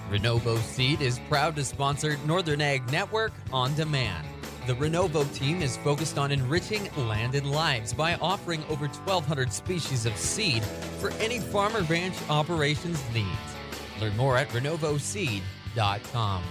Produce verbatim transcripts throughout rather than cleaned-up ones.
Renovo Seed is proud to sponsor Northern Ag Network On Demand. The Renovo team is focused on enriching landed lives by offering over twelve hundred species of seed for any farm or ranch operations needs. Learn more at renovo seed dot com.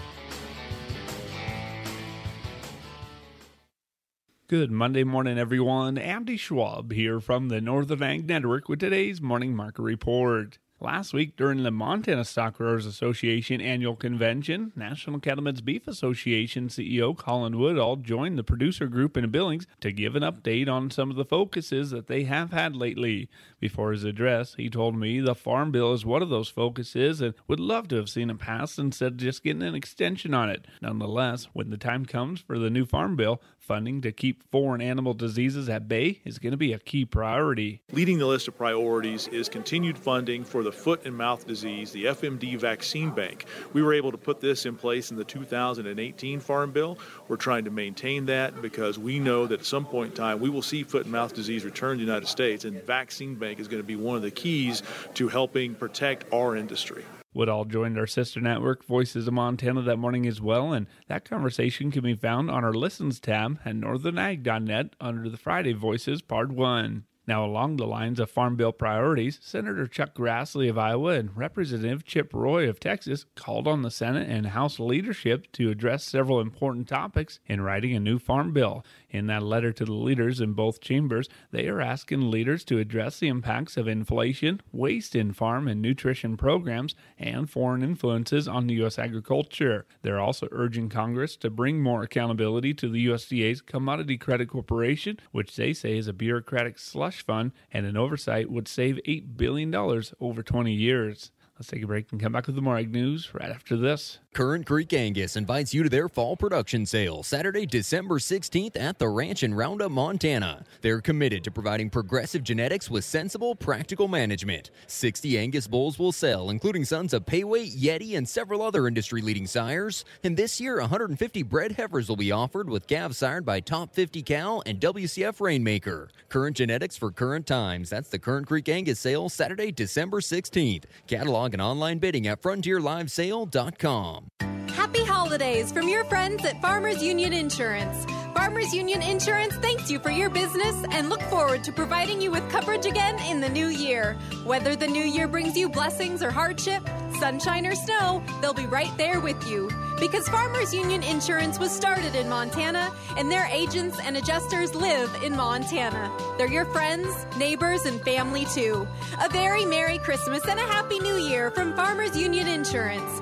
Good Monday morning, everyone. Andy Schwab here from the Northern Ag Network with today's Morning Market Report. Last week, during the Montana Stock Growers Association annual convention, National Cattlemen's Beef Association C E O Colin Woodall joined the producer group in Billings to give an update on some of the focuses that they have had lately. Before his address, he told me the Farm Bill is one of those focuses and would love to have seen it passed instead of just getting an extension on it. Nonetheless, when the time comes for the new Farm Bill, funding to keep foreign animal diseases at bay is going to be a key priority. Leading the list of priorities is continued funding for the foot and mouth disease, the F M D vaccine bank. We were able to put this in place in the two thousand eighteen Farm Bill. We're trying to maintain that because we know that at some point in time we will see foot and mouth disease return to the United States, and vaccine bank is going to be one of the keys to helping protect our industry. Woodall joined our sister network, Voices of Montana, that morning as well, and that conversation can be found on our Listens tab at northern ag dot net under the Friday Voices Part one. Now, along the lines of Farm Bill priorities, Senator Chuck Grassley of Iowa and Representative Chip Roy of Texas called on the Senate and House leadership to address several important topics in writing a new Farm Bill. In that letter to the leaders in both chambers, they are asking leaders to address the impacts of inflation, waste in farm and nutrition programs, and foreign influences on the U S agriculture. They're also urging Congress to bring more accountability to the U S D A's Commodity Credit Corporation, which they say is a bureaucratic slush fund, and an oversight would save eight billion dollars over twenty years. Let's take a break and come back with the more ag news right after this. Current Creek Angus invites you to their fall production sale Saturday, December sixteenth at the ranch in Roundup, Montana. They're committed to providing progressive genetics with sensible, practical management. sixty Angus bulls will sell, including sons of Payway, Yeti, and several other industry-leading sires. And this year, one hundred fifty bred heifers will be offered with calves sired by Top fifty Cow and W C F Rainmaker. Current genetics for current times. That's the Current Creek Angus sale Saturday, December sixteenth. Catalog and online bidding at frontier live sale dot com. Happy holidays from your friends at Farmers Union Insurance. Farmers Union Insurance thanks you for your business and look forward to providing you with coverage again in the new year. Whether the new year brings you blessings or hardship, sunshine or snow, they'll be right there with you. Because Farmers Union Insurance was started in Montana, and their agents and adjusters live in Montana. They're your friends, neighbors, and family too. A very Merry Christmas and a Happy New Year from Farmers Union Insurance.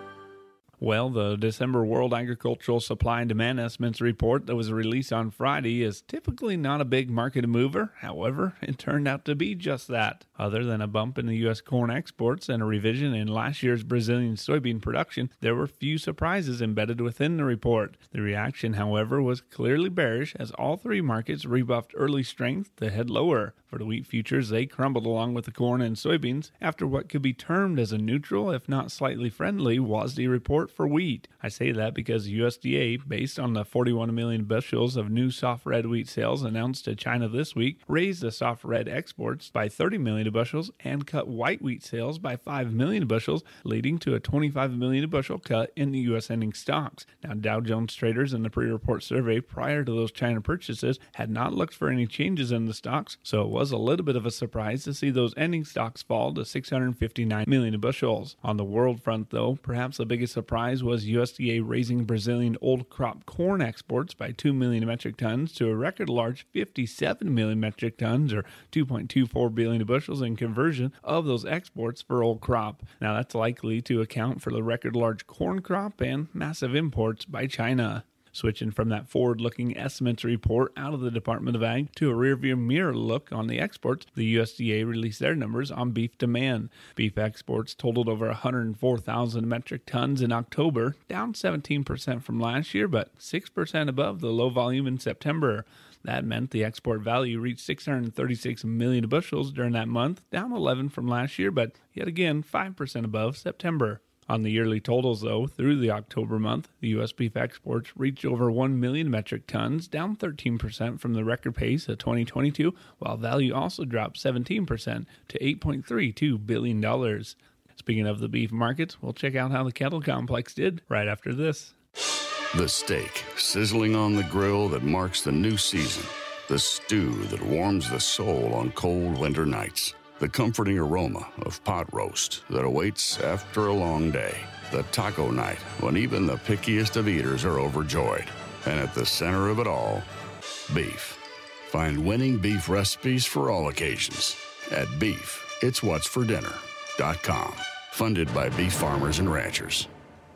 Well, the December World Agricultural Supply and Demand Estimates report that was released on Friday is typically not a big market mover. However, it turned out to be just that. Other than a bump in the U S corn exports and a revision in last year's Brazilian soybean production, there were few surprises embedded within the report. The reaction, however, was clearly bearish as all three markets rebuffed early strength to head lower. For the wheat futures, they crumbled along with the corn and soybeans after what could be termed as a neutral, if not slightly friendly, W A S D report for wheat. I say that because U S D A, based on the forty-one million bushels of new soft red wheat sales announced to China this week, raised the soft red exports by thirty million bushels and cut white wheat sales by five million bushels, leading to a twenty-five million bushel cut in the U S ending stocks. Now, Dow Jones traders in the pre-report survey prior to those China purchases had not looked for any changes in the stocks, so it was a little bit of a surprise to see those ending stocks fall to six hundred fifty-nine million bushels. On the world front, though, perhaps the biggest surprise was U S D A raising Brazilian old crop corn exports by two million metric tons to a record large fifty-seven million metric tons, or two point two four billion bushels in conversion of those exports for old crop. Now, that's likely to account for the record large corn crop and massive imports by China. Switching from that forward-looking estimates report out of the Department of Ag to a rearview mirror look on the exports, the U S D A released their numbers on beef demand. Beef exports totaled over one hundred four thousand metric tons in October, down seventeen percent from last year, but six percent above the low volume in September. That meant the export value reached six hundred thirty-six million bushels during that month, down eleven from last year, but yet again five percent above September. On the yearly totals, though, through the October month, the U S beef exports reached over one million metric tons, down thirteen percent from the record pace of twenty twenty-two, while value also dropped seventeen percent to eight point three two billion dollars. Speaking of the beef markets, we'll check out how the cattle complex did right after this. The steak sizzling on the grill that marks the new season. The stew that warms the soul on cold winter nights. The comforting aroma of pot roast that awaits after a long day. The taco night when even the pickiest of eaters are overjoyed. And at the center of it all, beef. Find winning beef recipes for all occasions at beef it's what's for dinner dot com. Funded by beef farmers and ranchers.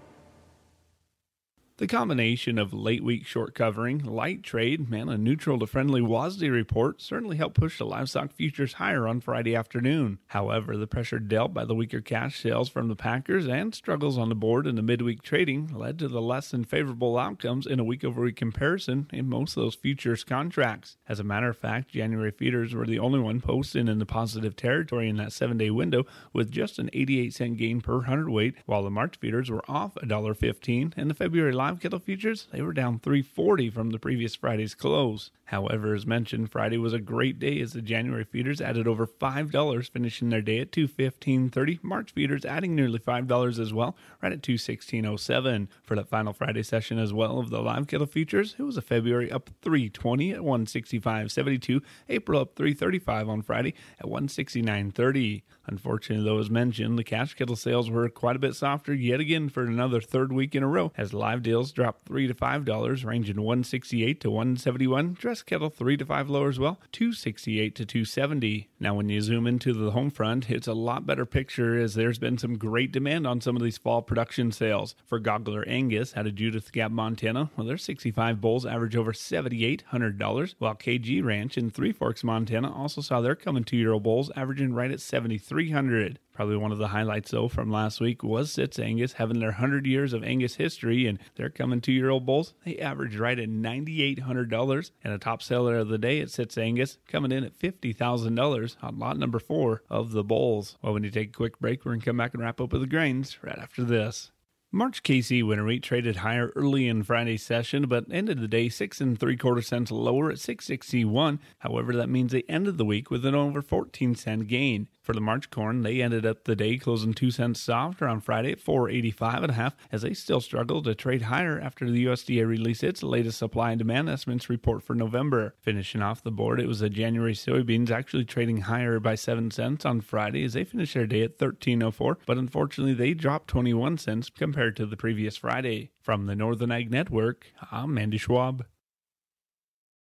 The combination of late week short covering, light trade, and a neutral to friendly W A S D report certainly helped push the livestock futures higher on Friday afternoon. However, the pressure dealt by the weaker cash sales from the packers and struggles on the board in the midweek trading led to the less than favorable outcomes in a week-over-week comparison in most of those futures contracts. As a matter of fact, January feeders were the only one posting in the positive territory in that seven-day window with just an eighty-eight cent gain per hundredweight, while the March feeders were off one dollar fifteen, and the February live cattle futures, they were down three forty from the previous Friday's close. However, as mentioned, Friday was a great day as the January feeders added over five dollars, finishing their day at two fifteen thirty. March feeders adding nearly five dollars as well, right at two sixteen oh seven. For that final Friday session as well of the live cattle futures, it was a February up three twenty at one sixty-five seventy-two, April up three thirty-five on Friday at one sixty-nine thirty. Unfortunately, though, as mentioned, the cash cattle sales were quite a bit softer yet again for another third week in a row as live deals dropped three to five dollars, ranging one sixty-eight to one seventy-one. Dress cattle three to five lower as well, two sixty-eight to two seventy. Now, when you zoom into the home front, it's a lot better picture as there's been some great demand on some of these fall production sales. For Goggler Angus out of Judith Gap, Montana, well, their sixty-five bulls average over seven thousand eight hundred dollars, while K G Ranch in Three Forks, Montana, also saw their coming two-year-old bulls averaging right at seven thousand three hundred dollars. Probably one of the highlights, though, from last week was Sitz Angus having their one hundred years of Angus history, and their coming two-year-old bulls, they averaged right at nine thousand eight hundred dollars, and a top seller of the day at Sitz Angus coming in at fifty thousand dollars on lot number four of the bulls. Well, when you take a quick break, we're going to come back and wrap up with the grains right after this. March K C winter wheat traded higher early in Friday's session, but ended the day six and three quarter cents lower at six sixty-one. However, that means they ended the week with an over fourteen cent gain. For the March corn, they ended up the day closing two cents softer on Friday at four eighty-five and a half, as they still struggle to trade higher after the U S D A released its latest supply and demand estimates report for November. Finishing off the board, it was the January soybeans actually trading higher by seven cents on Friday as they finished their day at thirteen oh four, but unfortunately they dropped twenty-one cents compared to the previous Friday. From the Northern Ag Network, I'm Andy Schwab.